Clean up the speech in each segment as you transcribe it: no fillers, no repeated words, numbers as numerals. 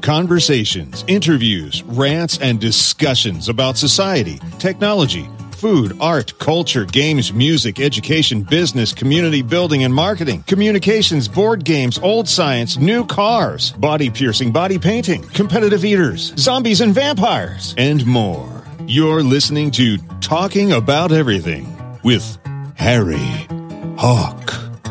Conversations, interviews, rants, and discussions about society, technology, food, art, culture, games, music, education, business, community building, and marketing, communications, board games, old science, new cars, body piercing, body painting, competitive eaters, zombies and vampires, and more. You're listening to Talking About Everything with Harry Hawk.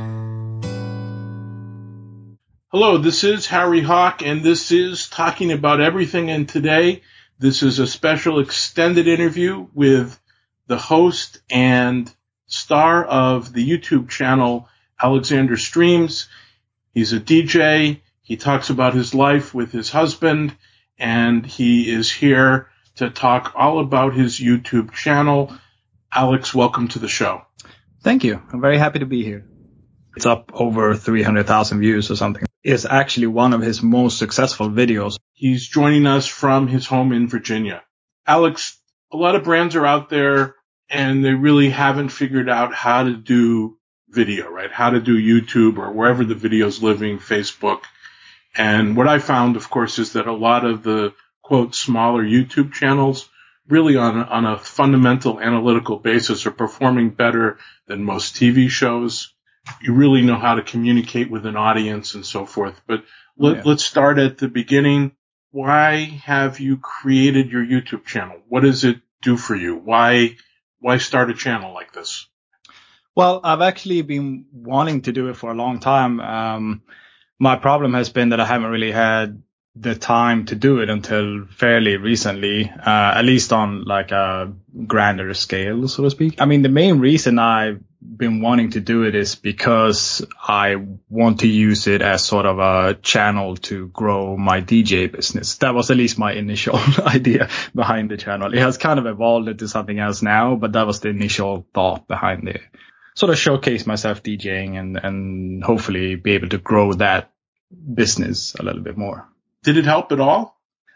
Hello, this is Harry Hawk, and this is Talking About Everything, and today this is a special extended interview with the host and star of the YouTube channel, Alexander Streams. He's a DJ. He talks about his life with his husband, and he is here to talk all about his YouTube channel. Alex, welcome to the show. Thank you. I'm very happy to be here. It's up over 300,000 views or something. It's actually one of his most successful videos. He's joining us from his home in Virginia. Alex, a lot of brands are out there and they really haven't figured out how to do video, right? How to do YouTube or wherever the video's living, Facebook. And what I found, of course, is that a lot of the, quote, smaller YouTube channels really on a fundamental analytical basis are performing better than most TV shows. You really know how to communicate with an audience and so forth. But let's start at the beginning. Why have you created your YouTube channel? What does it do for you? Why start a channel like this? Well, I've actually been wanting to do it for a long time. My problem has been that I haven't really had the time to do it until fairly recently, at least on like a grander scale, so to speak. I mean, the main reason I've been wanting to do it is because I want to use it as sort of a channel to grow my DJ business. That was at least my initial idea behind the channel. It has kind of evolved into something else now, but that was the initial thought behind it. Sort of showcase myself DJing and hopefully be able to grow that business a little bit more. Did it help at all?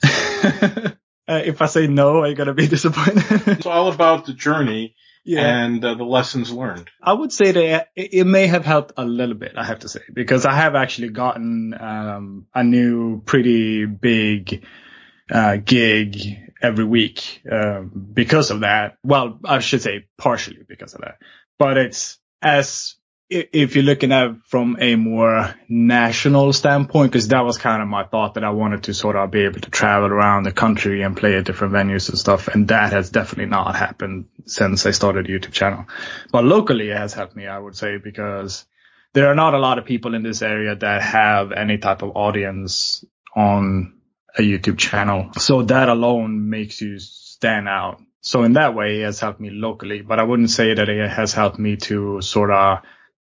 If I say no, are you going to be disappointed? It's all about the journey and the lessons learned. I would say that it may have helped a little bit, I have to say, because I have actually gotten a new pretty big gig every week because of that. Well, I should say partially because of that. But it's if you're looking at it from a more national standpoint, because that was kind of my thought, that I wanted to sort of be able to travel around the country and play at different venues and stuff. And that has definitely not happened since I started a YouTube channel. But locally, it has helped me, I would say, because there are not a lot of people in this area that have any type of audience on a YouTube channel. So that alone makes you stand out. So in that way, it has helped me locally, but I wouldn't say that it has helped me to sort of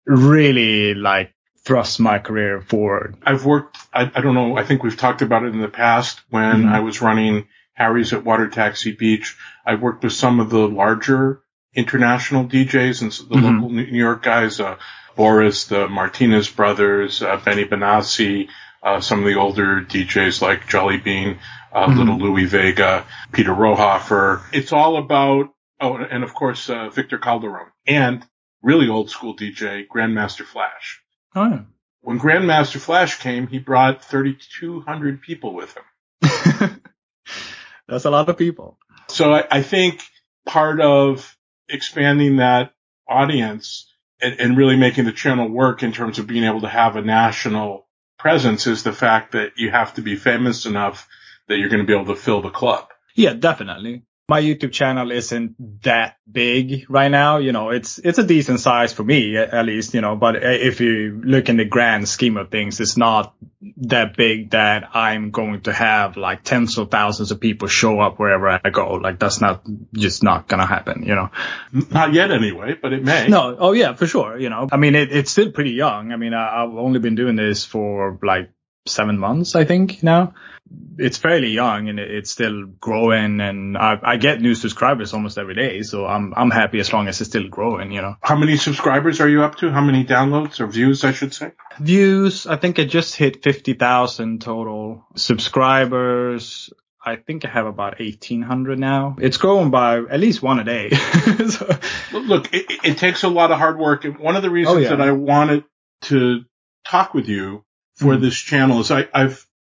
really like thrust my career forward. I've worked, I don't know, I think we've talked about it in the past when I was running Harry's at Water Taxi Beach. I worked with some of the larger international DJs and the local New York guys, Boris, the Martinez brothers, Benny Benassi, some of the older DJs like Jolly Bean, Little Louis Vega, Peter Rohofer. It's all about, and of course, Victor Calderon. And really old school DJ, Grandmaster Flash. Oh, yeah. When Grandmaster Flash came, he brought 3,200 people with him. That's a lot of people. So I think part of expanding that audience and really making the channel work in terms of being able to have a national presence is the fact that you have to be famous enough that you're going to be able to fill the club. Yeah, definitely. My YouTube channel isn't that big right now. You know, it's a decent size for me, at least, you know, but if you look in the grand scheme of things, it's not that big that I'm going to have like tens of thousands of people show up wherever I go. Like that's just not going to happen, you know. Not yet anyway, but it may. No. Oh yeah, for sure. You know, I mean, it's still pretty young. I mean, I've only been doing this for like 7 months, I think now. It's fairly young and it's still growing, and I get new subscribers almost every day. So I'm happy as long as it's still growing, you know. How many subscribers are you up to? How many downloads or views, I should say? Views, I think I just hit 50,000 total. Subscribers, I think I have about 1,800 now. It's growing by at least one a day. So. Look, it takes a lot of hard work. And one of the reasons that I wanted to talk with you for this channel is I've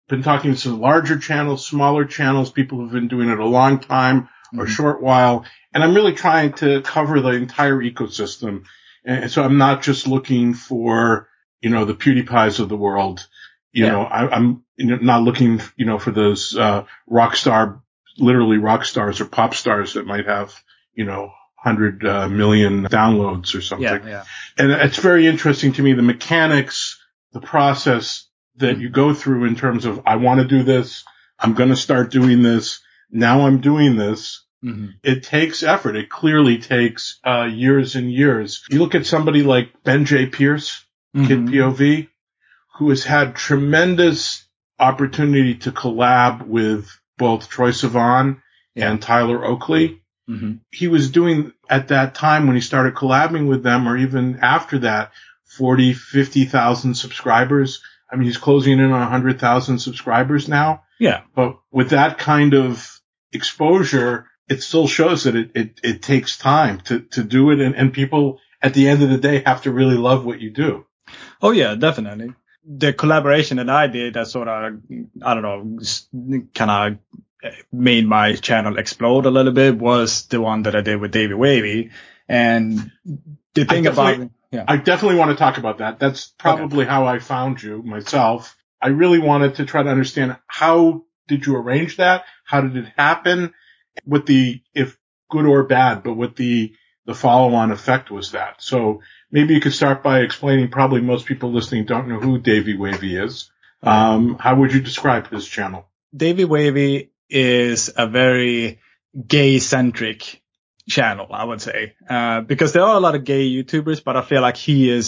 been talking to some larger channels, smaller channels, people who've been doing it a long time or a short while. And I'm really trying to cover the entire ecosystem. And so I'm not just looking for, the PewDiePies of the world. I'm not looking, for those, literally rock stars or pop stars that might have, 100 million downloads or something. Yeah. And it's very interesting to me, the mechanics, the process that you go through in terms of, I want to do this. I'm going to start doing this. Now I'm doing this. Mm-hmm. It takes effort. It clearly takes years and years. You look at somebody like Ben J. Pierce, Kid POV, who has had tremendous opportunity to collab with both Troye Sivan and Tyler Oakley. Mm-hmm. He was doing, at that time when he started collabing with them, or even after that, 40, 50,000 subscribers. I mean, he's closing in on 100,000 subscribers now. Yeah. But with that kind of exposure, it still shows that it takes time to do it. And people at the end of the day have to really love what you do. Oh, yeah, definitely. The collaboration that I did that sort of, I don't know, kind of made my channel explode a little bit was the one that I did with Davey Wavy. And the thing I definitely want to talk about that. That's probably how I found you myself. I really wanted to try to understand, how did you arrange that? How did it happen? What if good or bad, but what the follow-on effect was that. So maybe you could start by explaining, probably most people listening don't know who Davey Wavy is. How would you describe his channel? Davey Wavy is a very gay-centric channel, I would say, because there are a lot of gay YouTubers, but I feel like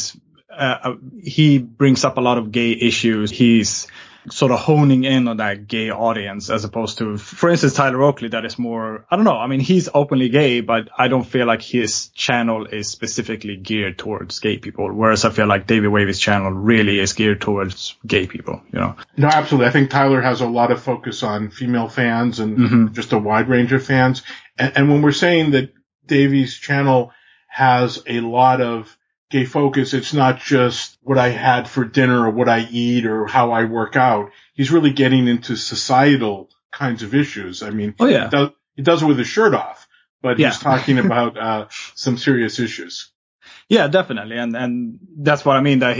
he brings up a lot of gay issues. He's sort of honing in on that gay audience, as opposed to, for instance, Tyler Oakley, that is more, I don't know. I mean, he's openly gay, but I don't feel like his channel is specifically geared towards gay people. Whereas I feel like Davey Wavy's channel really is geared towards gay people, No, absolutely. I think Tyler has a lot of focus on female fans and just a wide range of fans. And when we're saying that Davey's channel has a lot of gay focus, it's not just what I had for dinner or what I eat or how I work out. He's really getting into societal kinds of issues. I mean, he does it with his shirt off, but he's talking about some serious issues. Yeah, definitely. And that's what I mean, that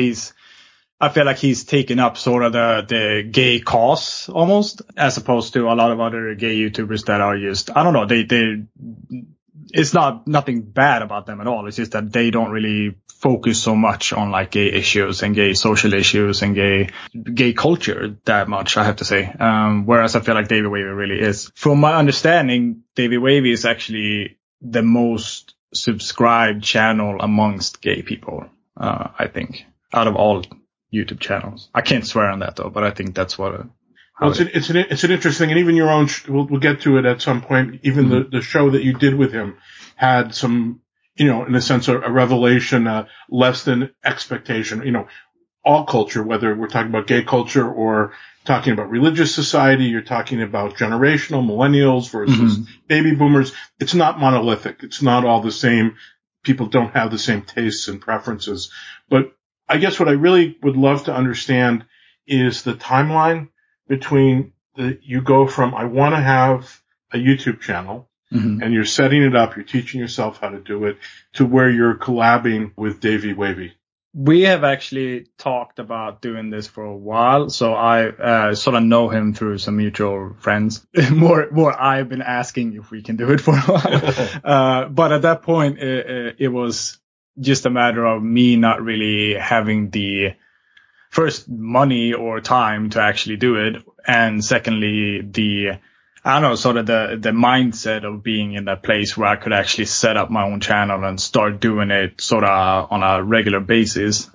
I feel like he's taken up sort of the gay cause almost, as opposed to a lot of other gay YouTubers that are just, I don't know, it's nothing bad about them at all. It's just that they don't really focus so much on like gay issues and gay social issues and gay culture that much, I have to say. Whereas I feel like Davey Wavy really is. From my understanding, Davey Wavy is actually the most subscribed channel amongst gay people, I think, out of all YouTube channels. I can't swear on that though, but I think that's what. It's an interesting, and even your own, we'll get to it at some point. Even the show that you did with him had some, in a sense, a revelation, less than expectation. All culture, whether we're talking about gay culture or talking about religious society, you're talking about generational millennials versus baby boomers. It's not monolithic. It's not all the same. People don't have the same tastes and preferences. But I guess what I really would love to understand is the timeline between you go from, I want to have a YouTube channel, and you're setting it up, you're teaching yourself how to do it, to where you're collabing with Davey Wavy. We have actually talked about doing this for a while, so I sort of know him through some mutual friends. More I've been asking if we can do it for a while. But at that point, it was just a matter of me not really having the first money or time to actually do it, and secondly the mindset of being in that place where I could actually set up my own channel and start doing it sort of on a regular basis.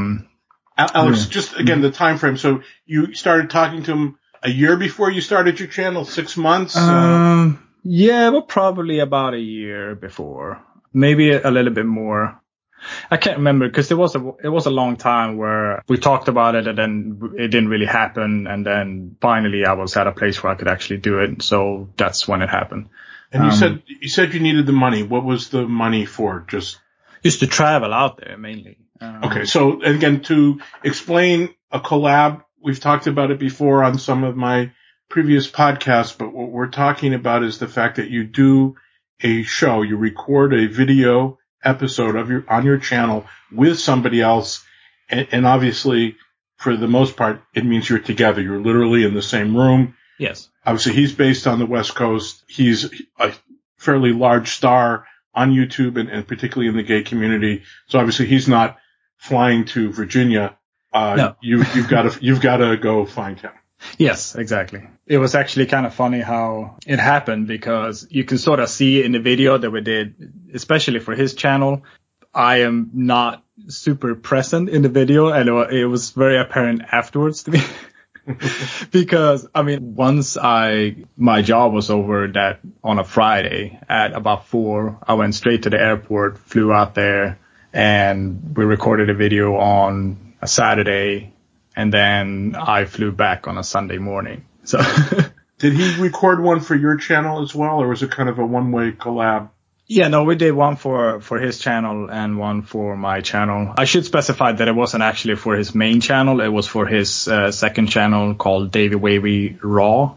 Alex, just again the time frame. So you started talking to him a year before you started your channel, 6 months? Yeah, but probably about a year before, maybe a little bit more. I can't remember, because it was a long time where we talked about it and then it didn't really happen. And then finally I was at a place where I could actually do it. So that's when it happened. And you said you needed the money. What was the money for? Just to travel out there mainly. Okay. So again, to explain a collab we've talked about it before on some of my previous podcasts, but what we're talking about is the fact that you do a show, you record a video episode on your channel with somebody else. And obviously, for the most part, it means you're together. You're literally in the same room. Yes. Obviously, he's based on the West Coast. He's a fairly large star on YouTube and particularly in the gay community. So obviously, he's not flying to Virginia. No. You've got to go find him. Yes, exactly. It was actually kind of funny how it happened, because you can sort of see in the video that we did, especially for his channel, I am not super present in the video, and it was very apparent afterwards to me. Because, I mean, once my job was over that on a Friday at about 4, I went straight to the airport, flew out there, and we recorded a video on a Saturday, and then I flew back on a Sunday morning. So Did he record one for your channel as well, or was it kind of a one-way collab? Yeah, no, we did one for his channel and one for my channel. I should specify that it wasn't actually for his main channel. It was for his second channel called Davey Wavy Raw,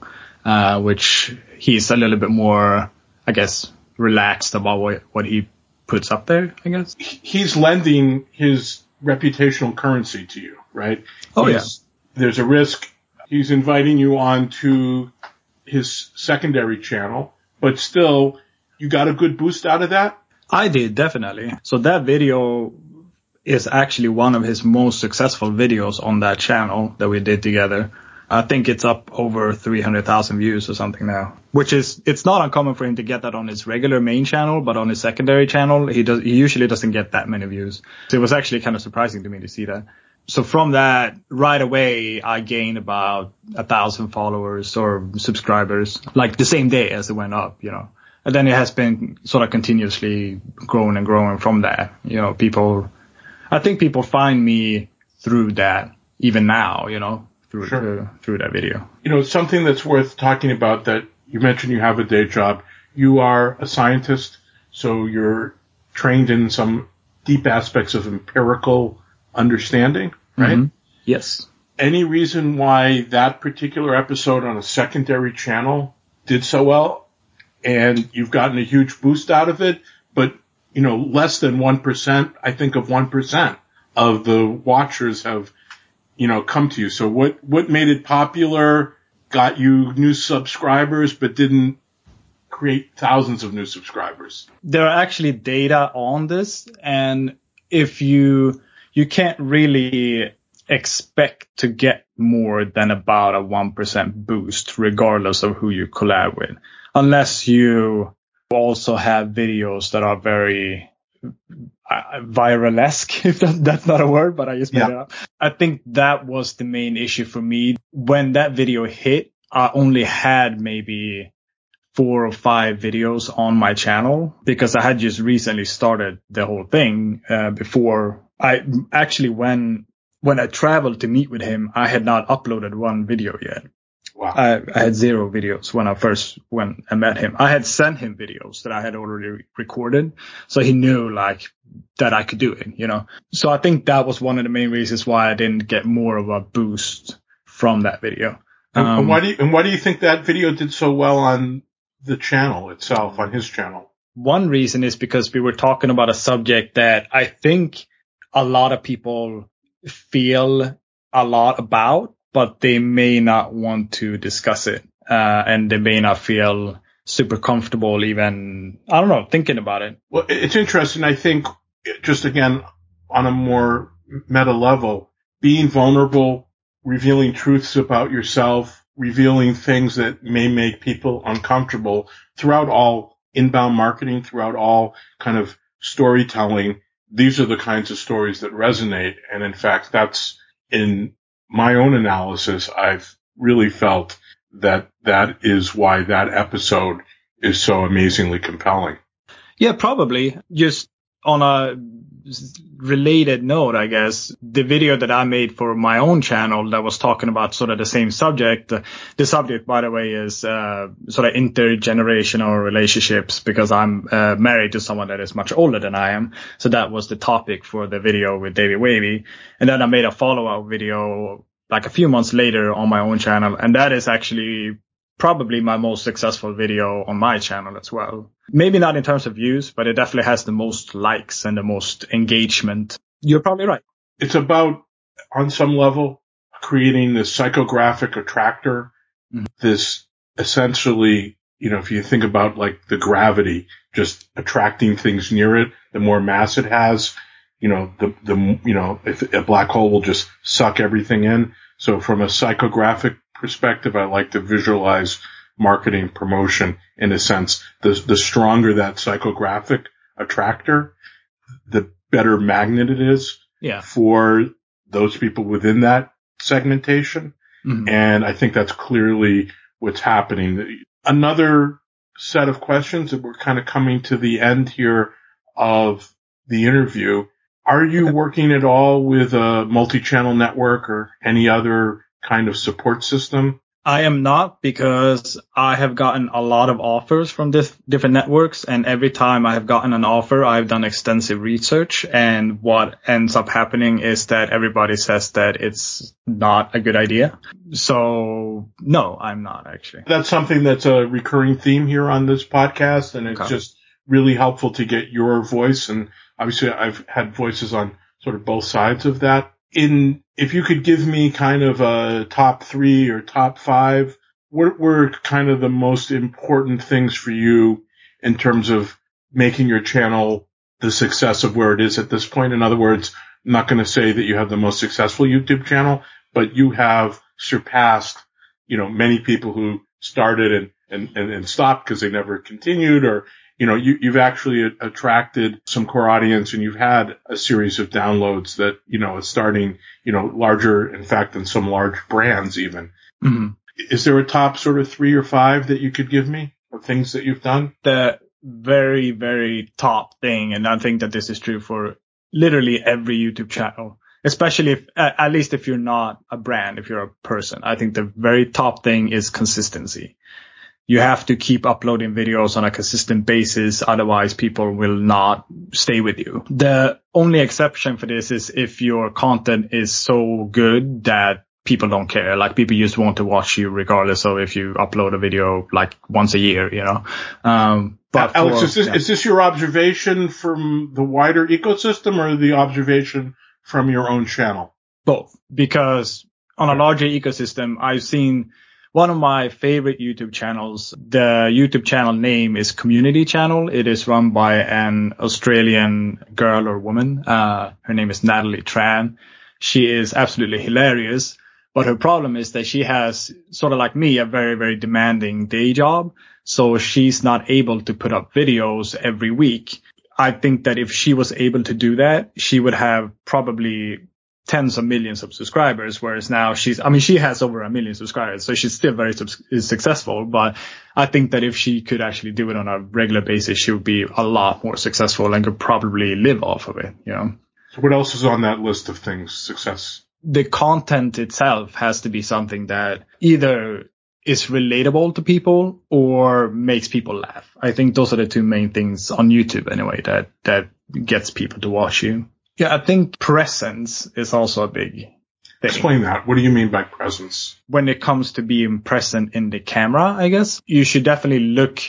which he's a little bit more, I guess, relaxed about what he puts up there, I guess. He's lending his reputational currency to you, right? Oh, yeah. There's a risk. He's inviting you on to his secondary channel, but still, you got a good boost out of that? I did, definitely. So that video is actually one of his most successful videos on that channel that we did together. I think it's up over 300,000 views or something now, which is, it's not uncommon for him to get that on his regular main channel, but on his secondary channel, he usually doesn't get that many views. So it was actually kind of surprising to me to see that. So from that, right away, I gained about 1,000 followers or subscribers, like the same day as it went up, you know. And then it has been sort of continuously growing and growing from that. You know, I think people find me through that, even now, you know, through that video. You know, something that's worth talking about, that you mentioned you have a day job. You are a scientist, so you're trained in some deep aspects of empirical understanding, right? Mm-hmm. Yes. Any reason why that particular episode on a secondary channel did so well, and you've gotten a huge boost out of it, but, you know, less than 1%, I think of 1% of the watchers have, you know, come to you? So what made it popular, got you new subscribers, but didn't create thousands of new subscribers? There are actually data on this, and if you can't really expect to get more than about a 1% boost, regardless of who you collab with, unless you also have videos that are very viralesque, if that's not a word, but I just made it up. I think that was the main issue for me. When that video hit, I only had maybe 4 or 5 videos on my channel, because I had just recently started the whole thing. Before I actually, when I traveled to meet with him, I had not uploaded one video yet. Wow. I had 0 videos when I met him. I had sent him videos that I had already recorded, so he knew like that I could do it, you know. So I think that was one of the main reasons why I didn't get more of a boost from that video. And why do you think that video did so well on the channel itself, on his channel? One reason is because we were talking about a subject that I think a lot of people feel a lot about, but they may not want to discuss it. And they may not feel super comfortable even, I don't know, thinking about it. Well, it's interesting. I think, just again, on a more meta level, being vulnerable, revealing truths about yourself, revealing things that may make people uncomfortable throughout all inbound marketing, throughout all kind of storytelling. These are the kinds of stories that resonate. And in fact, that's, in my own analysis, I've really felt that is why that episode is so amazingly compelling. Yeah, probably. Just on a related note, I guess, the video that I made for my own channel that was talking about sort of the same subject. The subject, by the way, is sort of intergenerational relationships, because I'm married to someone that is much older than I am. So that was the topic for the video with Davey Wavy. And then I made a follow-up video like a few months later on my own channel. And that is actually probably my most successful video on my channel as well. Maybe not in terms of views, but it definitely has the most likes and the most engagement. You're probably right. It's about, on some level, creating this psychographic attractor, this essentially, if you think about like the gravity, just attracting things near it, the more mass it has, if a black hole will just suck everything in. So from a psychographic perspective, I like to visualize marketing promotion in a sense. The stronger that psychographic attractor, the better magnet it is for those people within that segmentation. And I think that's clearly what's happening. Another set of questions that we're kind of coming to the end here of the interview. Are you working at all with a multi-channel network or any other kind of support system? I am not, because I have gotten a lot of offers from different networks, and every time I have gotten an offer, I've done extensive research, and what ends up happening is that everybody says that it's not a good idea. So no, I'm not actually. That's something that's a recurring theme here on this podcast, and it's just really helpful to get your voice. And obviously I've had voices on sort of both sides of that. If you could give me kind of a top 3 or top 5, what were kind of the most important things for you in terms of making your channel the success of where it is at this point? In other words, I'm not going to say that you have the most successful YouTube channel, but you have surpassed, many people who started and stopped because they never continued, or you've actually attracted some core audience, and you've had a series of downloads that, is starting, larger, in fact, than some large brands even. Is there a top sort of 3 or 5 that you could give me of things that you've done? The very, very top thing, and I think that this is true for literally every YouTube channel, especially if, at least if you're not a brand, if you're a person, I think the very top thing is consistency. You have to keep uploading videos on a consistent basis. Otherwise, people will not stay with you. The only exception for this is if your content is so good that people don't care. Like, people just want to watch you regardless of if you upload a video like once a year, But Alex, is this your observation from the wider ecosystem or the observation from your own channel? Both. Because on a larger ecosystem, I've seen one of my favorite YouTube channels. The YouTube channel name is Community Channel. It is run by an Australian girl or woman. Her name is Natalie Tran. She is absolutely hilarious. But her problem is that she has, sort of like me, a very, very demanding day job. So she's not able to put up videos every week. I think that if she was able to do that, she would have probably tens of millions of subscribers, whereas now she has over 1 million subscribers, so she's still very successful. But I think that if she could actually do it on a regular basis, she would be a lot more successful and could probably live off of it, So what else is on that list of things, success? The content itself has to be something that either is relatable to people or makes people laugh. I think those are the two main things on YouTube anyway that gets people to watch you. Yeah, I think presence is also a big thing. Explain that. What do you mean by presence? When it comes to being present in the camera, I guess, you should definitely look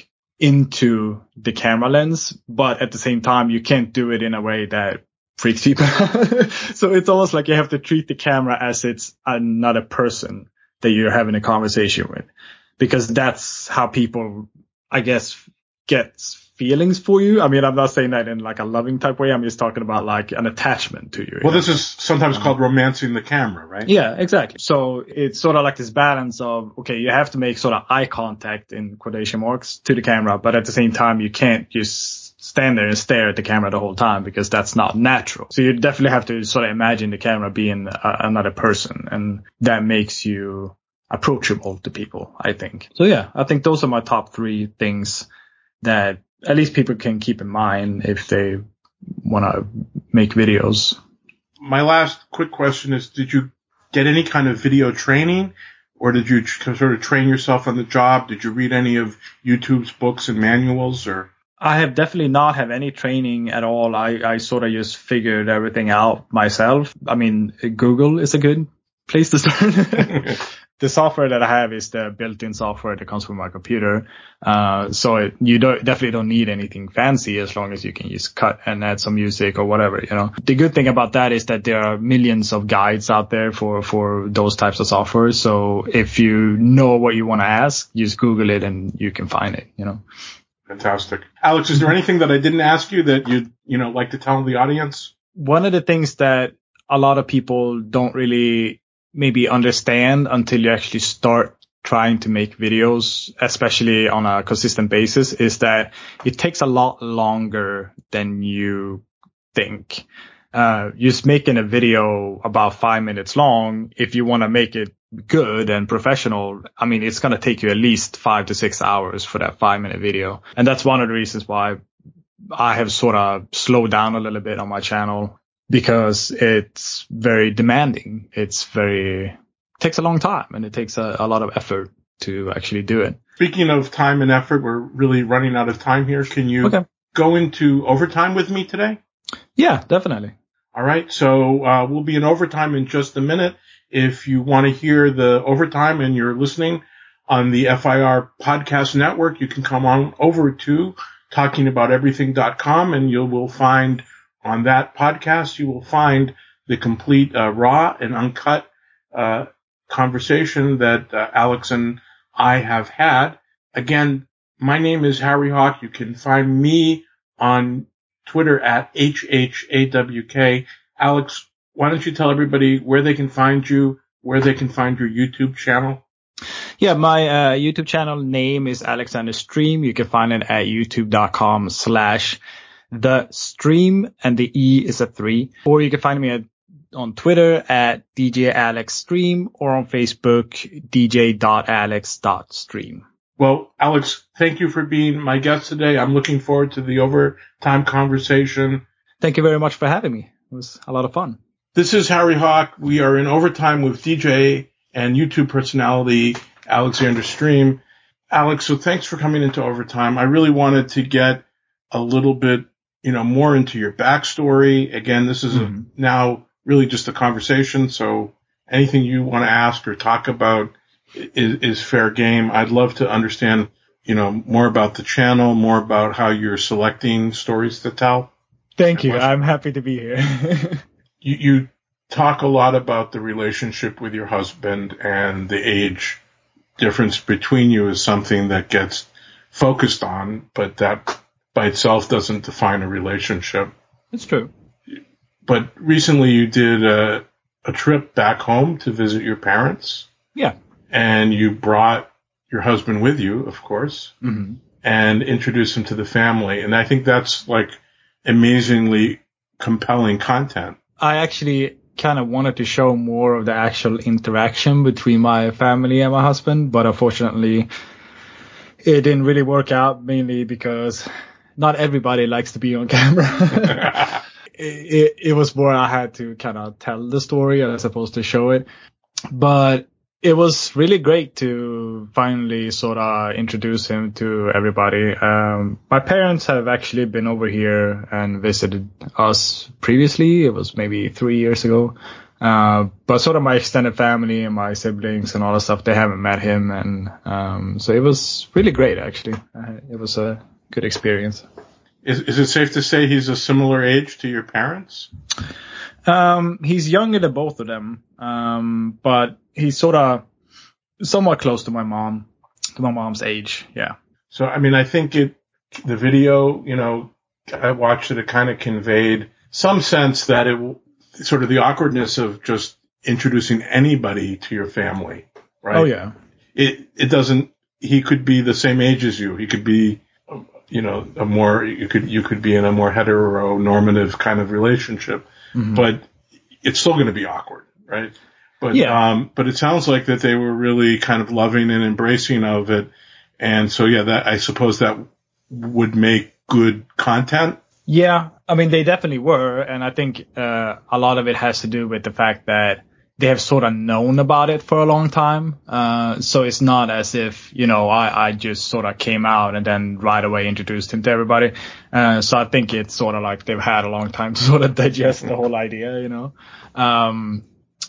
into the camera lens, but at the same time, you can't do it in a way that freaks people out. So it's almost like you have to treat the camera as it's another person that you're having a conversation with, because that's how people, I guess, get feelings for you. I mean, I'm not saying that in like a loving type way. I'm just talking about like an attachment to you. Well, this is sometimes called romancing the camera, right? Yeah, exactly. So it's sort of like this balance of, okay, you have to make sort of eye contact in quotation marks to the camera, but at the same time, you can't just stand there and stare at the camera the whole time, because that's not natural. So you definitely have to sort of imagine the camera being another person, and that makes you approachable to people, I think. So yeah, I think those are my top 3 things that at least people can keep in mind if they want to make videos. My last quick question is, did you get any kind of video training, or did you sort of train yourself on the job? Did you read any of YouTube's books and manuals, or? I have definitely not had any training at all. I sort of just figured everything out myself. I mean, Google is a good place to start. The software that I have is the built-in software that comes with my computer. So you definitely don't need anything fancy as long as you can just cut and add some music or whatever, you know. The good thing about that is that there are millions of guides out there for those types of software. So if you know what you want to ask, just Google it and you can find it, you know. Fantastic. Alex, is there anything that I didn't ask you that you'd, like to tell the audience? One of the things that a lot of people don't really maybe understand until you actually start trying to make videos, especially on a consistent basis, is that it takes a lot longer than you think. Just making a video about 5 minutes long, if you want to make it good and professional, I mean, it's going to take you at least 5 to 6 hours for that 5-minute video. And that's one of the reasons why I have sort of slowed down a little bit on my channel, because it's very demanding. It takes a long time, and it takes a lot of effort to actually do it. Speaking of time and effort, we're really running out of time here. Can you go into overtime with me today? Yeah, definitely. All right. So we'll be in overtime in just a minute. If you want to hear the overtime and you're listening on the FIR Podcast Network, you can come on over to talkingaboutEverything.com, and you will find on that podcast, you will find the complete raw and uncut conversation that Alex and I have had. Again, my name is Harry Hawk. You can find me on Twitter at HHAWK. Alex, why don't you tell everybody where they can find you, where they can find your YouTube channel? Yeah, my YouTube channel name is Alexander Stream. You can find it at youtube.com/TheStream, and the E is a 3. Or you can find me on Twitter at DJAlexStream, or on Facebook, dj.alex.stream. Well, Alex, thank you for being my guest today. I'm looking forward to the overtime conversation. Thank you very much for having me. It was a lot of fun. This is Harry Hawk. We are in overtime with DJ and YouTube personality Alexander Stream. Alex, so thanks for coming into overtime. I really wanted to get a little bit, more into your backstory. Again, this is now really just a conversation, so anything you want to ask or talk about is fair game. I'd love to understand, more about the channel, more about how you're selecting stories to tell. Thank you. I'm happy to be here. You talk a lot about the relationship with your husband, and the age difference between you is something that gets focused on, but that by itself doesn't define a relationship. It's true. But recently you did a trip back home to visit your parents. Yeah. And you brought your husband with you, of course, and introduced him to the family. And I think that's like amazingly compelling content. I actually kind of wanted to show more of the actual interaction between my family and my husband, but unfortunately it didn't really work out, mainly because not everybody likes to be on camera. It was more I had to kind of tell the story as opposed to show it. But it was really great to finally sort of introduce him to everybody. My parents have actually been over here and visited us previously. It was maybe 3 years ago. But sort of my extended family and my siblings and all that stuff, they haven't met him. And so it was really great, actually. It was a good experience. Is it safe to say he's a similar age to your parents? He's younger than both of them, but he's sort of somewhat close to my mom's age. Yeah. So, I mean, I think the video, I watched it, it kind of conveyed some sense that sort of the awkwardness of just introducing anybody to your family, right? Oh, yeah. It doesn't, he could be the same age as you. He could be, you could be in a more heteronormative kind of relationship. But it's still going to be awkward, right? But but it sounds like that they were really kind of loving and embracing of it, and so that I suppose that would make good content. Yeah, I mean they definitely were, and I think a lot of it has to do with the fact that they have sort of known about it for a long time. So it's not as if, I just sort of came out and then right away introduced him to everybody. So I think it's sort of like they've had a long time to sort of digest the whole idea,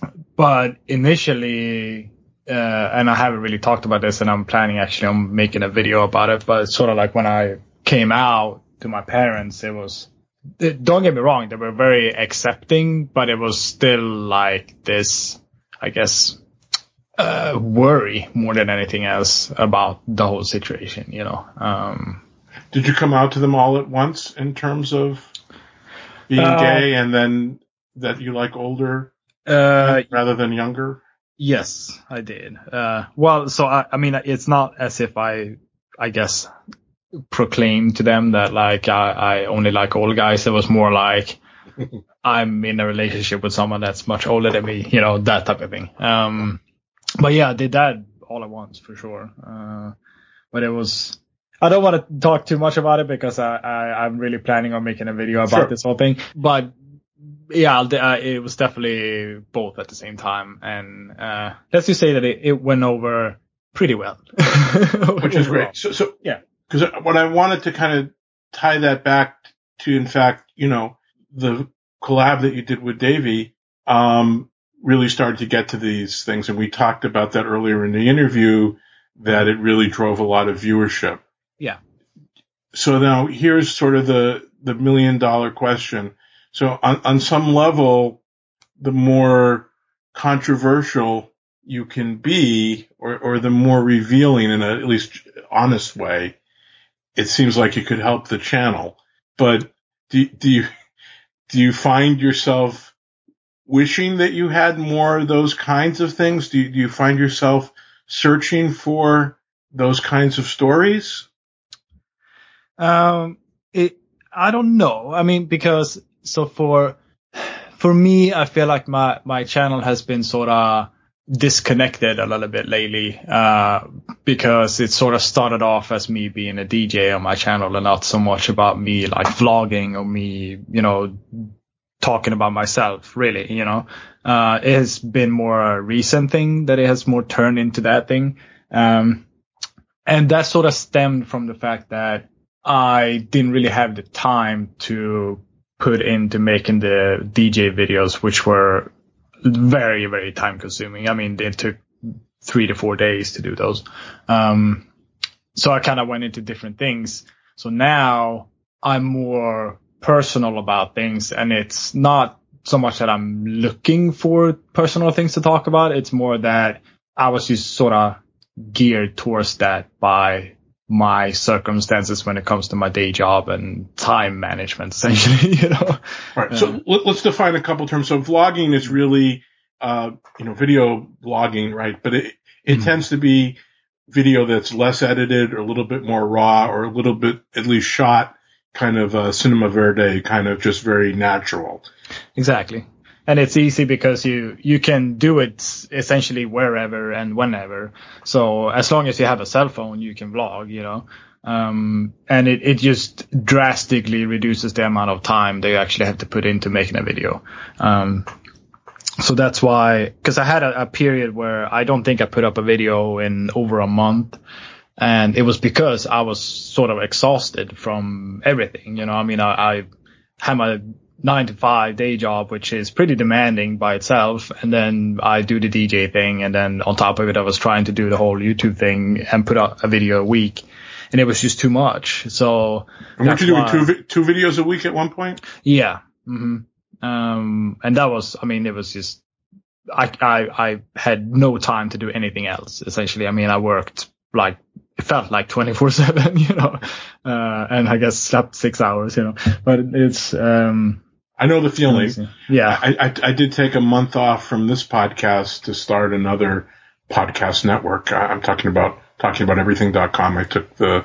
But initially, and I haven't really talked about this, and I'm planning actually on making a video about it, but it's sort of like when I came out to my parents, don't get me wrong, they were very accepting, but it was still like this, I guess, worry more than anything else about the whole situation, Did you come out to them all at once in terms of being gay, and then that you like older rather than younger? Yes, I did. Well, so I mean, it's not as if I guess, proclaim to them that like I only like old guys. It was more like I'm in a relationship with someone that's much older than me, that type of thing. But yeah, I did that all at once for sure. But it was, I don't want to talk too much about it because I'm really planning on making a video about this whole thing. But yeah, it was definitely both at the same time. And let's just say that it went over pretty well. Which is great. So yeah. Because what I wanted to kind of tie that back to, in fact, the collab that you did with Davey really started to get to these things. And we talked about that earlier in the interview, that it really drove a lot of viewership. Yeah. So now here's sort of the $1 million question. So on some level, the more controversial you can be, or the more revealing in a at least honest way, it seems like it could help the channel. But do you find yourself wishing that you had more of those kinds of things? Do you find yourself searching for those kinds of stories? I don't know. I mean, because so for me, I feel like my channel has been sort of disconnected a little bit lately, because it sort of started off as me being a DJ on my channel and not so much about me like vlogging or me, talking about myself really, it has been more a recent thing that it has more turned into that thing. And that sort of stemmed from the fact that I didn't really have the time to put into making the DJ videos, which were very, very time consuming. I mean, it took 3 to 4 days to do those. So I kind of went into different things. So now I'm more personal about things, and it's not so much that I'm looking for personal things to talk about. It's more that I was just sort of geared towards that by my circumstances when it comes to my day job and time management, essentially, All right. So let's define a couple terms. So vlogging is really, video blogging, right? But it tends to be video that's less edited or a little bit more raw or a little bit at least shot kind of cinema verde, kind of just very natural. Exactly. And it's easy because you can do it essentially wherever and whenever. So as long as you have a cell phone, you can vlog, and it just drastically reduces the amount of time that you actually have to put into making a video. So that's why, because I had a period where I don't think I put up a video in over a month. And it was because I was sort of exhausted from everything, I mean, I had my 9-to-5 day job, which is pretty demanding by itself. And then I do the DJ thing. And then on top of it, I was trying to do the whole YouTube thing and put out a video a week. And it was just too much. So. And weren't you doing two videos a week at one point? Yeah. Mm-hmm. And that was, I mean, it was just, I had no time to do anything else, essentially. I mean, I worked like, it felt like 24/7, and I guess slept 6 hours, but it's, I know the feeling. Yeah. I did take a month off from this podcast to start another podcast network. I'm talking about everything.com. I took the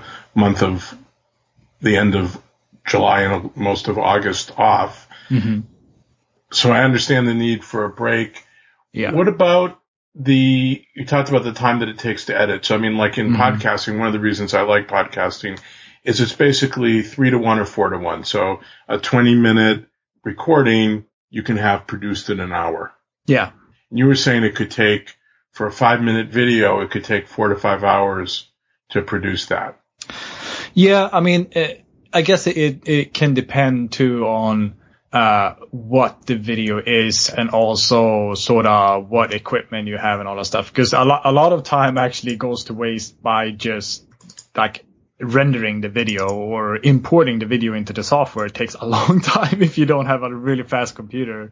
end of July and most of August off. Mm-hmm. So I understand the need for a break. Yeah. What about you talked about the time that it takes to edit. So I mean, like in podcasting, one of the reasons I like podcasting is it's basically 3-to-1 or 4-to-1. So a 20-minute recording you can have produced in an hour. Yeah. You were saying it could take, for a 5-minute video, it could take 4 to 5 hours to produce that. Yeah. I mean, I guess it can depend too on, what the video is, and also sort of what equipment you have and all that stuff. Because a lot of time actually goes to waste by just like rendering the video or importing the video into the software. It takes a long time if you don't have a really fast computer.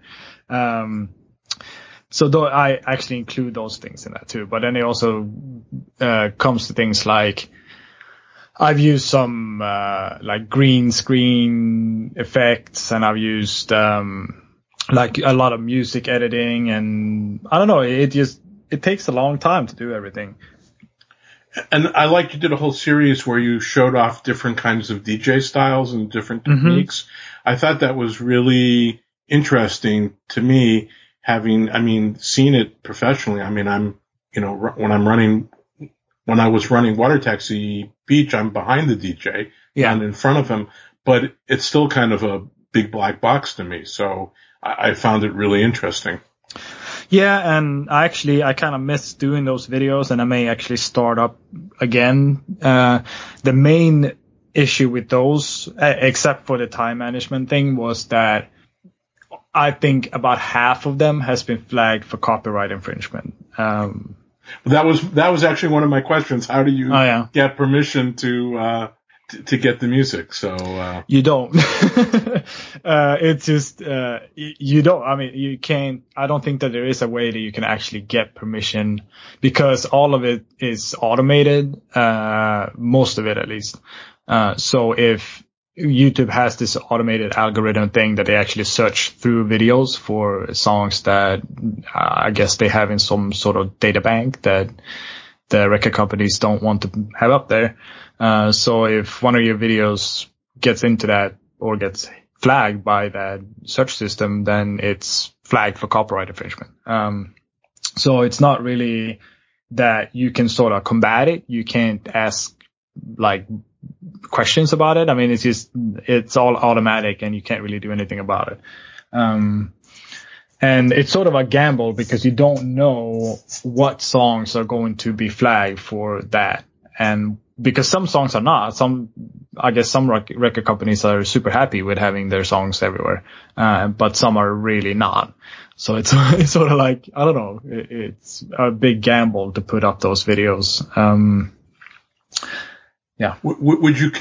So though I actually include those things in that too. But then it also comes to things like I've used some like green screen effects, and I've used like a lot of music editing, and I don't know, it takes a long time to do everything. And I like you did a whole series where you showed off different kinds of DJ styles and different techniques. Mm-hmm. I thought that was really interesting to me, seen it professionally. I mean, when I was running Water Taxi Beach, I'm behind the DJ and in front of him, but it's still kind of a big black box to me. So I found it really interesting. Yeah, and I kind of miss doing those videos, and I may actually start up again. The main issue with those, except for the time management thing, was that I think about half of them has been flagged for copyright infringement. That was actually one of my questions. How do you get permission to get the music? So you don't. It's just you don't. I mean, you can't. I don't think that there is a way that you can actually get permission, because all of it is automated. Most of it, at least. So if YouTube has this automated algorithm thing that they actually search through videos for songs that I guess they have in some sort of data bank that the record companies don't want to have up there. So if one of your videos gets into that or gets flagged by that search system, then it's flagged for copyright infringement. So it's not really that you can sort of combat it. You can't ask like questions about it. I mean, it's all automatic and you can't really do anything about it. And it's sort of a gamble because you don't know what songs are going to be flagged for that. And because some songs are not, I guess some record companies are super happy with having their songs everywhere. But some are really not. So it's sort of like, I don't know, it's a big gamble to put up those videos. Yeah. Would you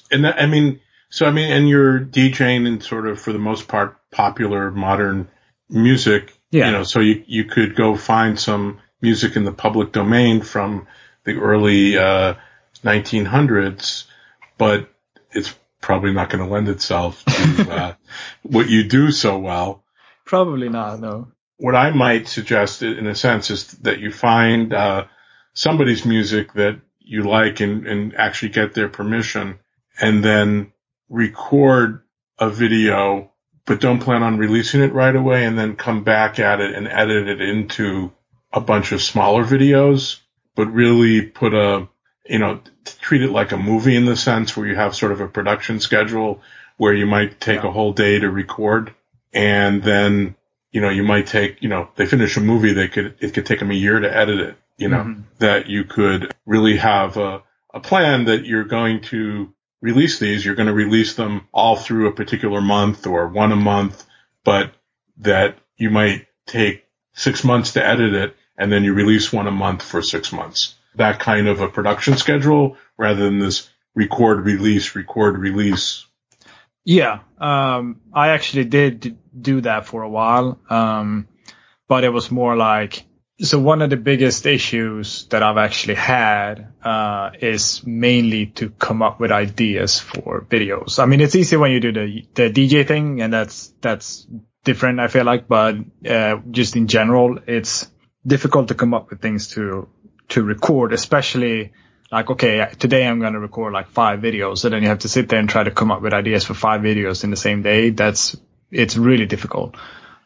and you're DJing in sort of, for the most part, popular modern music, so you could go find some music in the public domain from the early 1900s, but it's probably not going to lend itself to what you do so well. Probably not, no. What I might suggest, in a sense, is that you find somebody's music that you like and actually get their permission, and then record a video, but don't plan on releasing it right away, and then come back at it and edit it into a bunch of smaller videos, but really treat it like a movie in the sense where you have sort of a production schedule where you might take a whole day to record, and then, you might take, they finish a movie, it could take them a year to edit it. That you could really have a plan that you're going to release these. You're going to release them all through a particular month or one a month, but that you might take 6 months to edit it, and then you release one a month for 6 months. That kind of a production schedule rather than this record, release. Yeah. I actually did do that for a while. But it was more like, so one of the biggest issues that I've actually had is mainly to come up with ideas for videos. I mean, it's easy when you do the DJ thing, and that's different, I feel like. But just in general, it's difficult to come up with things to record, especially like, okay, today I'm going to record like 5 videos. So then you have to sit there and try to come up with ideas for 5 videos in the same day. It's really difficult.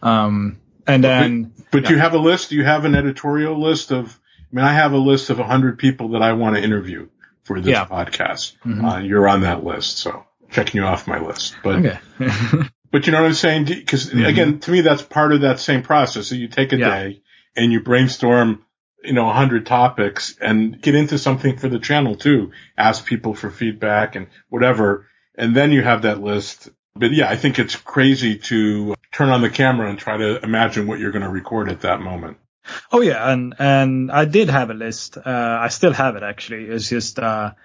But you have a list? You have an editorial list I have a list of 100 people that I want to interview for this podcast. Mm-hmm. You're on that list, so checking you off my list. But, okay. But you know what I'm saying? Because again, to me, that's part of that same process. So you take a day and you brainstorm, 100 topics and get into something for the channel too. Ask people for feedback and whatever. And then you have that list But yeah, I think it's crazy to turn on the camera and try to imagine what you're going to record at that moment. Oh yeah, and I did have a list. I still have it actually. It's just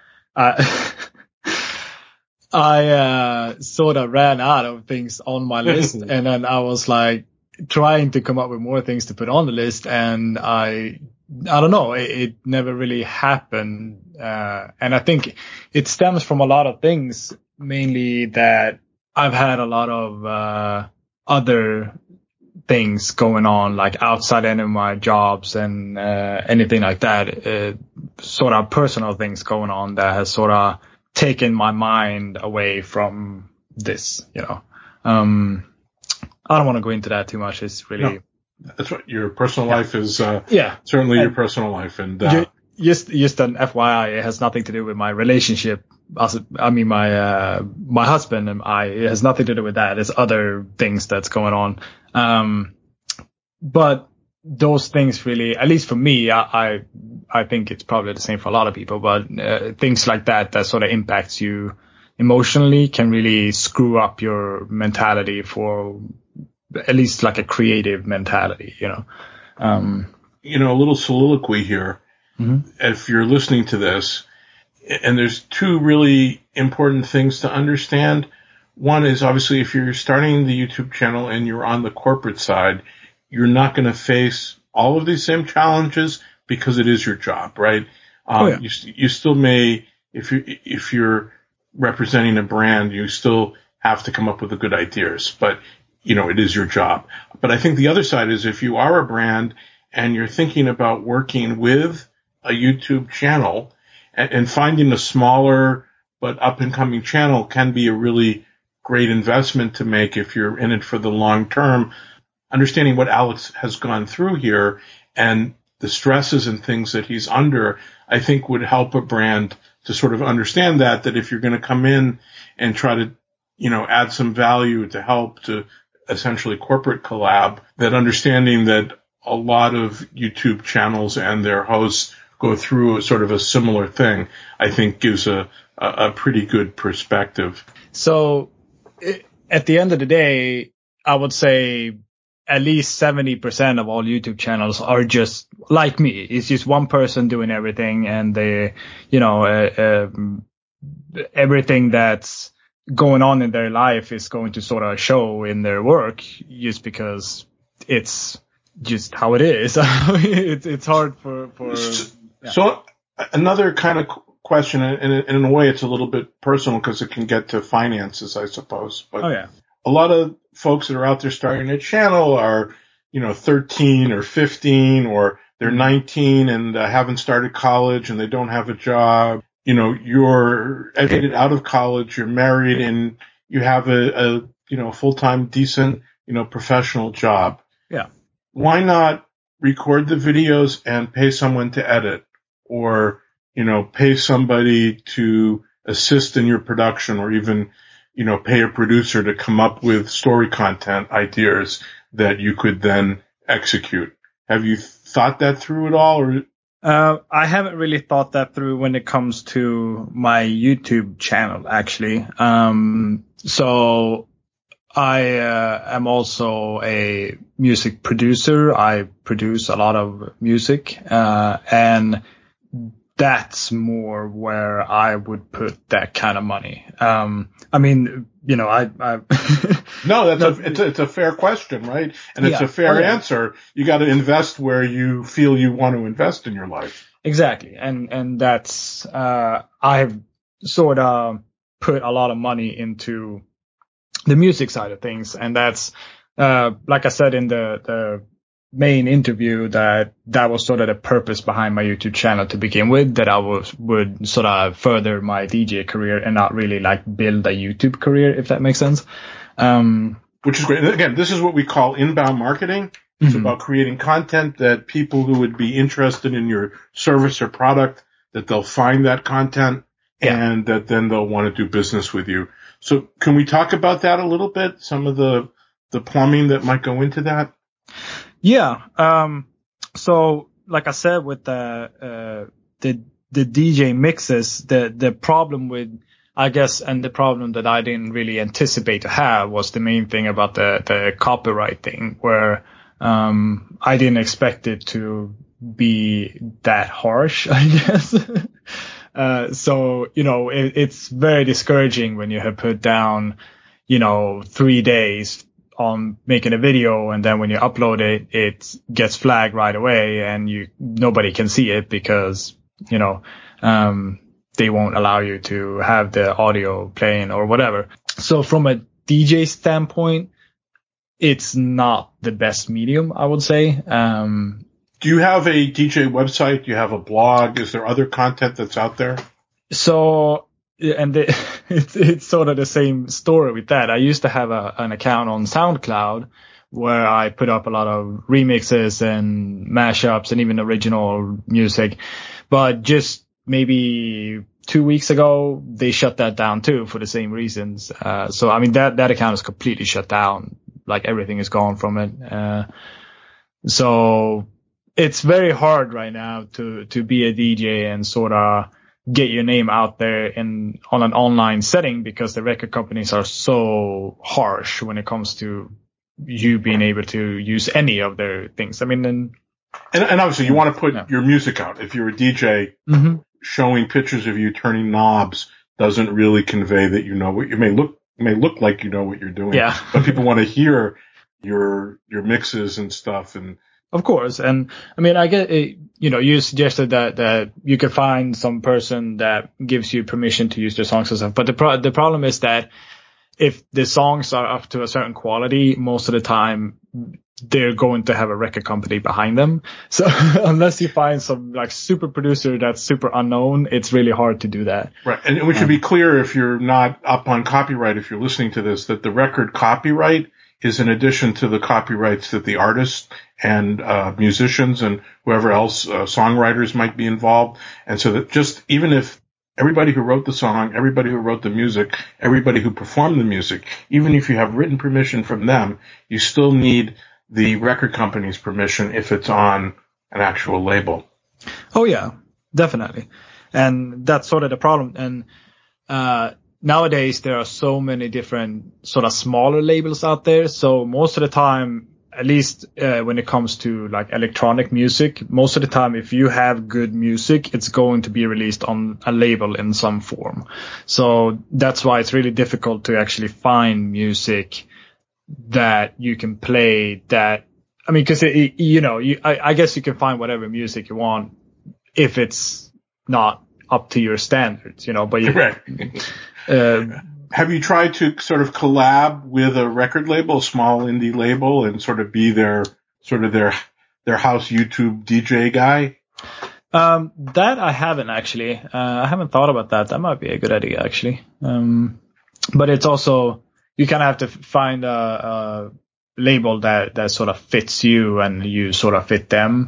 I sort of ran out of things on my list, and then I was like trying to come up with more things to put on the list, and I don't know, it never really happened. And I think it stems from a lot of things, mainly that I've had a lot of other things going on, like outside any of my jobs and anything like that, sort of personal things going on that has sort of taken my mind away from this, you know. I don't want to go into that too much. It's really... No, that's what your personal life is. And certainly your personal life. And just an FYI, it has nothing to do with my relationship. I mean, my husband and I, it has nothing to do with that. It's other things that's going on. But those things really, at least for me, I think it's probably the same for a lot of people, but things like that sort of impacts you emotionally can really screw up your mentality, for at least like a creative mentality, you know. A little soliloquy here. Mm-hmm. If you're listening to this, and there's two really important things to understand. One is obviously if you're starting the YouTube channel and you're on the corporate side, you're not going to face all of these same challenges because it is your job, right? You still may, if you're representing a brand, you still have to come up with the good ideas, but it is your job. But I think the other side is if you are a brand and you're thinking about working with a YouTube channel, and finding a smaller but up-and-coming channel can be a really great investment to make if you're in it for the long term. Understanding what Alex has gone through here and the stresses and things that he's under, I think would help a brand to sort of understand that if you're going to come in and try to, add some value to help to essentially corporate collab, that understanding that a lot of YouTube channels and their hosts go through sort of a similar thing, I think gives a pretty good perspective. So at the end of the day, I would say at least 70% of all YouTube channels are just like me. It's just one person doing everything, and they, everything that's going on in their life is going to sort of show in their work, just because it's just how it is. It's hard for yeah. So another kind of question, and in a way it's a little bit personal because it can get to finances, I suppose. But a lot of folks that are out there starting a channel are, 13 or 15, or they're 19 and haven't started college and they don't have a job. You're educated out of college, you're married, and you have a full-time, decent, professional job. Yeah. Why not record the videos and pay someone to edit, or, pay somebody to assist in your production, or even, pay a producer to come up with story content ideas that you could then execute? Have you thought that through at all? Or I haven't really thought that through when it comes to my YouTube channel, actually. So I am also a music producer. I produce a lot of music, and that's more where I would put that kind of money. I mean, I No, it's a fair question, right? And it's a fair answer. You got to invest where you feel you want to invest in your life. Exactly. And that's, I've sort of put a lot of money into the music side of things. And that's, like I said in the main interview, that was sort of the purpose behind my YouTube channel to begin with, that I would sort of further my DJ career and not really like build a YouTube career, if that makes sense. Which is great. And again, this is what we call inbound marketing. It's about creating content that people who would be interested in your service or product, that they'll find that content and that then they'll want to do business with you. So can we talk about that a little bit? Some of the plumbing that might go into that? Yeah. So like I said, with the DJ mixes, the problem with I guess, and the problem that I didn't really anticipate to have was the main thing about the copyright thing, where I didn't expect it to be that harsh, I guess. So, it's very discouraging when you have put down, 3 days on making a video, and then when you upload it, it gets flagged right away, and nobody can see it because, they won't allow you to have the audio playing or whatever. So from a DJ standpoint, it's not the best medium, I would say. Do you have a DJ website? Do you have a blog? Is there other content that's out there? So, and it's sort of the same story with that. I used to have an account on SoundCloud where I put up a lot of remixes and mashups and even original music. But just maybe 2 weeks ago, they shut that down too for the same reasons. So, I mean, that account is completely shut down. Like everything is gone from it. So it's very hard right now to be a DJ and sort of get your name out there on an online setting, because the record companies are so harsh when it comes to you being able to use any of their things. I mean, and obviously you want to put your music out. If you're a DJ, showing pictures of you turning knobs doesn't really convey that you know what you may look like you know what you're doing. Yeah. But people want to hear your mixes and stuff. And of course. And I mean, I get it, you suggested that you could find some person that gives you permission to use their songs and stuff. But the problem is that if the songs are up to a certain quality, most of the time they're going to have a record company behind them. So unless you find some like super producer that's super unknown, it's really hard to do that. Right. And we should be clear, if you're not up on copyright, if you're listening to this, that the record copyright is in addition to the copyrights that the artists and musicians and whoever else, songwriters might be involved. And so that just even if everybody who wrote the song, everybody who wrote the music, everybody who performed the music, even if you have written permission from them, you still need the record company's permission if it's on an actual label. Oh, yeah, definitely. And that's sort of the problem. And nowadays, there are so many different sort of smaller labels out there. So most of the time, at least when it comes to like electronic music, most of the time, if you have good music, it's going to be released on a label in some form. So that's why it's really difficult to actually find music that you can play that, I mean, because, I guess you can find whatever music you want if it's not up to your standards, but right. Have you tried to sort of collab with a record label, a small indie label, and sort of be their house YouTube DJ guy? That I haven't actually. I haven't thought about that. That might be a good idea actually. But it's also, you kind of have to find a label that sort of fits you and you sort of fit them.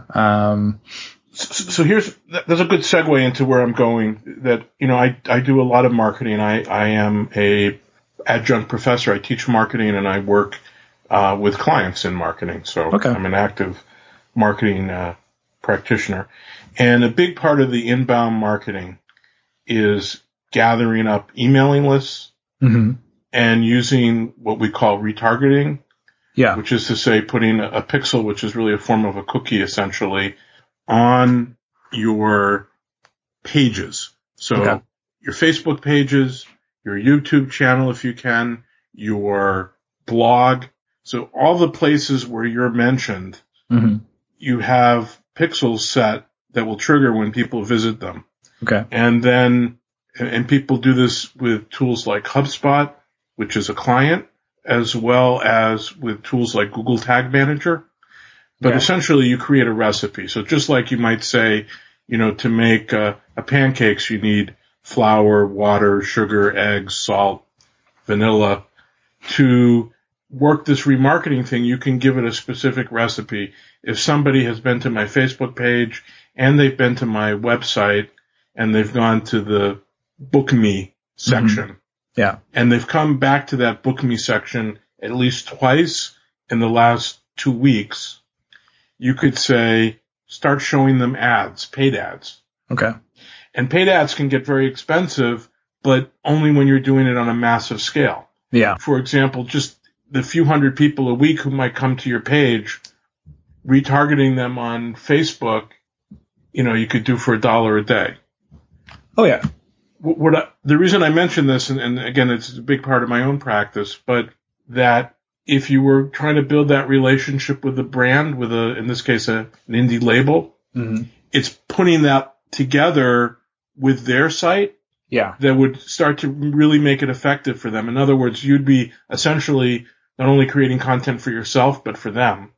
So there's a good segue into where I'm going. That, I do a lot of marketing. I am a adjunct professor. I teach marketing and I work with clients in marketing. So okay. I'm an active marketing practitioner. And a big part of the inbound marketing is gathering up emailing lists and using what we call retargeting. Yeah. Which is to say putting a pixel, which is really a form of a cookie essentially, on your pages. So okay. Your Facebook pages, your YouTube channel if you can, your blog. So all the places where you're mentioned, you have pixels set that will trigger when people visit them. Okay. And people do this with tools like HubSpot, which is a client, as well as with tools like Google Tag Manager. But essentially you create a recipe. So just like you might say, to make a pancakes, you need flour, water, sugar, eggs, salt, vanilla. To work this remarketing thing, you can give it a specific recipe. If somebody has been to my Facebook page and they've been to my website and they've gone to the Book Me section, and they've come back to that Book Me section at least twice in the last 2 weeks, you could say, start showing them ads, paid ads. Okay. And paid ads can get very expensive, but only when you're doing it on a massive scale. Yeah. For example, just the few hundred people a week who might come to your page, retargeting them on Facebook, you could do for $1 a day. Oh, yeah. The reason I mention this, and again, it's a big part of my own practice, but that if you were trying to build that relationship with a brand, with in this case, an indie label, it's putting that together with their site. Yeah. That would start to really make it effective for them. In other words, you'd be essentially not only creating content for yourself, but for them.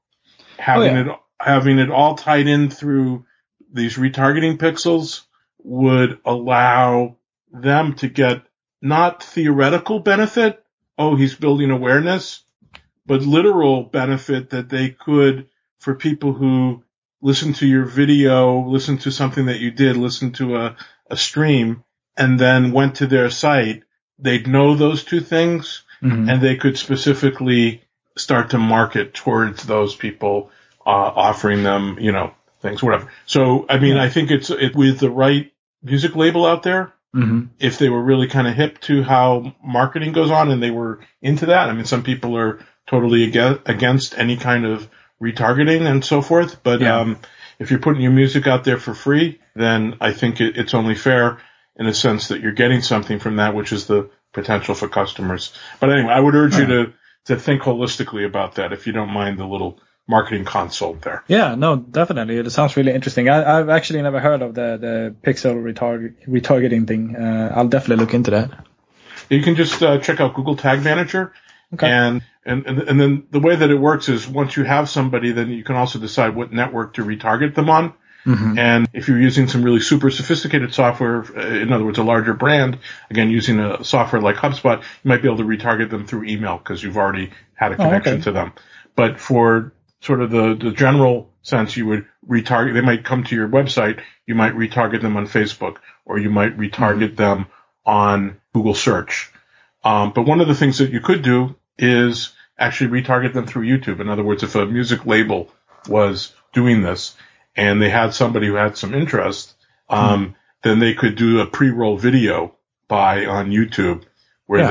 Having it all tied in through these retargeting pixels would allow them to get not theoretical benefit, he's building awareness, but literal benefit that they could, for people who listen to your video, listen to something that you did, listen to a stream, and then went to their site, they'd know those two things, and they could specifically start to market towards those people, offering them, things, whatever. So, I think it's with the right music label out there, if they were really kind of hip to how marketing goes on and they were into that. Some people are totally against any kind of retargeting and so forth, but if you're putting your music out there for free, then I think it's only fair in a sense that you're getting something from that, which is the potential for customers. But anyway, I would urge you to think holistically about that, if you don't mind the little marketing consult there. Yeah, no, definitely. It sounds really interesting. I've actually never heard of the pixel retargeting thing. I'll definitely look into that. You can just check out Google Tag Manager. Okay. And then the way that it works is once you have somebody, then you can also decide what network to retarget them on. And if you're using some really super sophisticated software, in other words, a larger brand, again, using a software like HubSpot, you might be able to retarget them through email because you've already had a connection to them. But for sort of the general sense, you would retarget, they might come to your website, you might retarget them on Facebook, or you might retarget them on Google search. But one of the things that you could do is actually retarget them through YouTube. In other words, if a music label was doing this and they had somebody who had some interest, then they could do a pre-roll video on YouTube where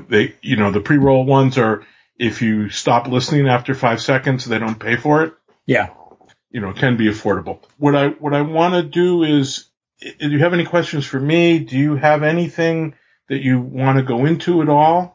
the pre-roll ones are, if you stop listening after 5 seconds, they don't pay for it. Yeah. It can be affordable. What I want to do is, do you have any questions for me? Do you have anything that you want to go into at all?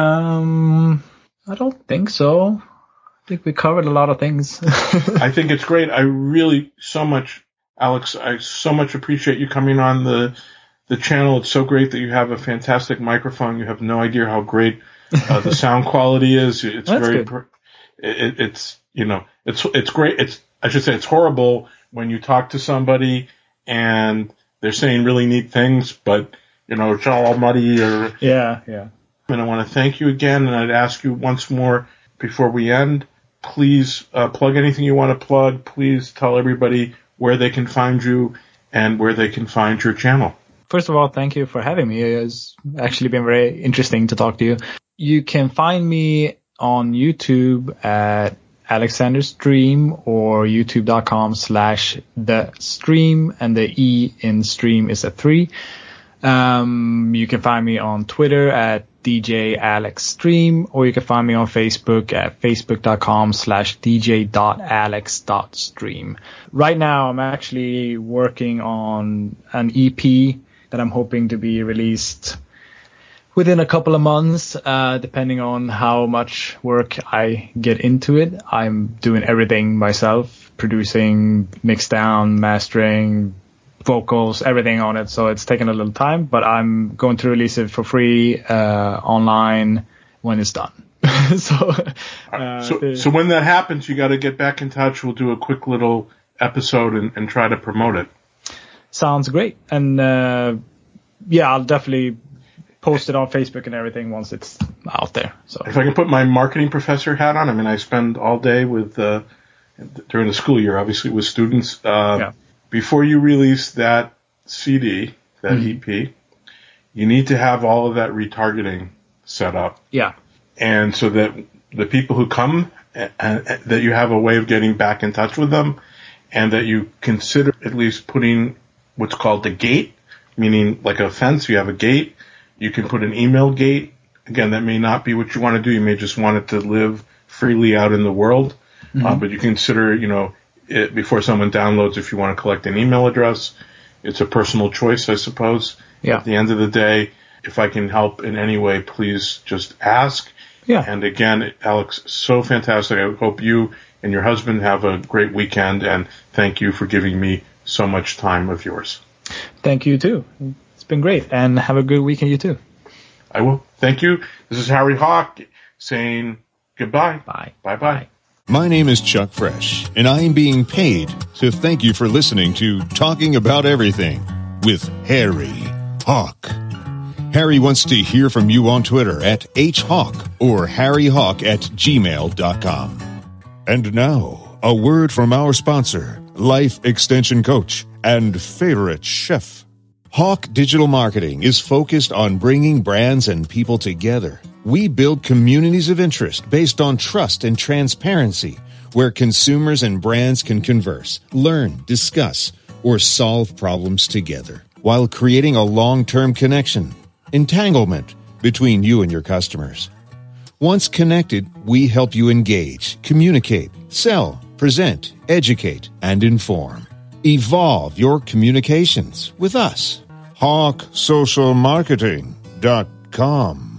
I don't think so. I think we covered a lot of things. I think it's great. I really Alex, I so much appreciate you coming on the channel. It's so great that you have a fantastic microphone. You have no idea how great the sound quality is. It's very good. It's great. I should say it's horrible when you talk to somebody and they're saying really neat things, but it's all muddy or yeah. And I want to thank you again, and I'd ask you once more before we end, please plug anything you want to plug. Please tell everybody where they can find you and where they can find your channel. First of all, thank you for having me. It's actually been very interesting to talk to you. You can find me on YouTube at Alexander Stream or youtube.com/thestream, and the E in stream is a 3. You can find me on Twitter at DJAlexStream, or you can find me on Facebook at facebook.com/dj.alex.stream. Right now, I'm actually working on an EP that I'm hoping to be released within a couple of months, depending on how much work I get into it. I'm doing everything myself, producing, mix down, mastering, vocals, everything on it. So it's taken a little time, but I'm going to release it for free online when it's done. So when that happens, you got to get back in touch. We'll do a quick little episode and try to promote it. Sounds great. And I'll definitely post it on Facebook and everything once it's out there. So if I can put my marketing professor hat on, I spend all day with during the school year, obviously with students. Before you release that CD, that EP, you need to have all of that retargeting set up. Yeah. And so that the people who come, that you have a way of getting back in touch with them, and that you consider at least putting what's called the gate, meaning like a fence, you have a gate You can put an email gate. Again, that may not be what you want to do. You may just want it to live freely out in the world. But you consider, it before someone downloads if you want to collect an email address. It's a personal choice, I suppose. Yeah. At the end of the day, if I can help in any way, please just ask. Yeah. And again, Alex, so fantastic. I hope you and your husband have a great weekend, and thank you for giving me so much time of yours. Thank you, too. It's been great, and have a good weekend, you too. I will. Thank you. This is Harry Hawk saying goodbye. Bye. Bye-bye. My name is Chuck Fresh, and I am being paid to thank you for listening to Talking About Everything with Harry Hawk. Harry wants to hear from you on Twitter at HHawk or harryhawk@gmail.com. And now, a word from our sponsor, Life Extension Coach and favorite chef. Hawk Digital Marketing is focused on bringing brands and people together. We build communities of interest based on trust and transparency, where consumers and brands can converse, learn, discuss, or solve problems together, while creating a long-term connection, entanglement between you and your customers. Once connected, we help you engage, communicate, sell, present, educate, and inform. Evolve your communications with us. HawkSocialMarketing.com